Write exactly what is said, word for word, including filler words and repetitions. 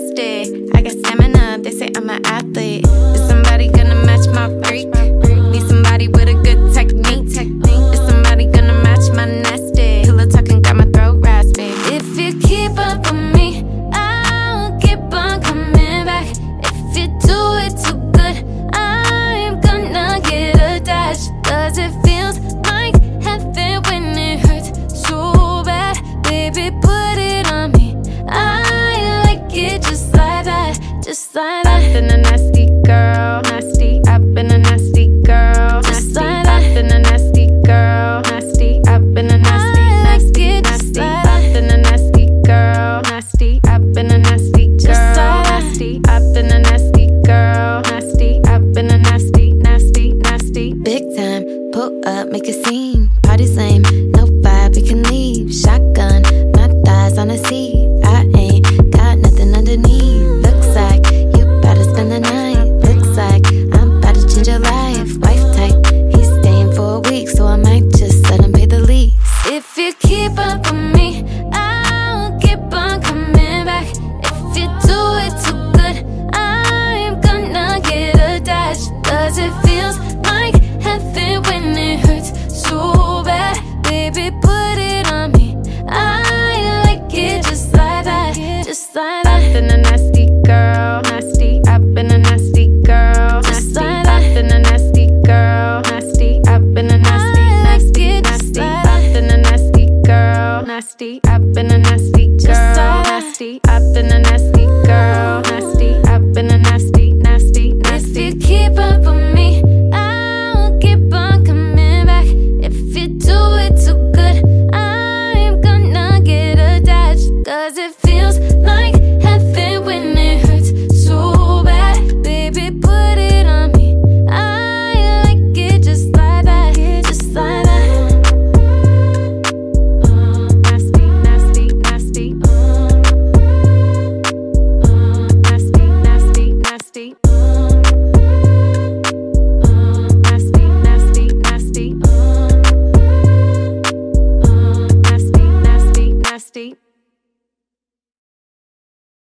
nasty. I got stamina, they say I'm an athlete. Is somebody gonna match my freak? Need somebody with a good technique. Is somebody gonna match my nasty? Pillow talking got my throat raspy. If you keep up with me, I'll keep on coming back. If you do it too good, I'm gonna get attached. Cause it feels like heaven when it hurts so bad. Baby, put it on me. I like it just like that, just like that. I've been a nasty girl, nasty. I've been a nasty girl, just nasty. like I've been a nasty girl, nasty. I've been a nasty, nasty, nasty. I've been a nasty girl, nasty. I've been a nasty girl, nasty. I've been a nasty girl, nasty. I've been a nasty, nasty, nasty. Big time, pull up, make a scene. Party's lame, no vibe, we can leave. Shotgun, my thighs on a seat. I ain't got nothing underneath. Looks like you better spend the night. Looks like I'm about to change your life. Wife type, he's staying for a week, so I might just let him pay the lease. If you keep up with me, I'll keep on coming back. If you do it too good, I'm gonna get attached. Cause it feels like heaven when it hurts so bad. Baby, put it on me. I like it just like that, just like that. I've been a nasty girl, nasty. I've been a nasty girl, Just nasty. like I've been a nasty girl, nasty. I've been a nasty, nasty, nasty. I've been a nasty girl, nasty. I've been a nasty girl, nasty. I've been a nasty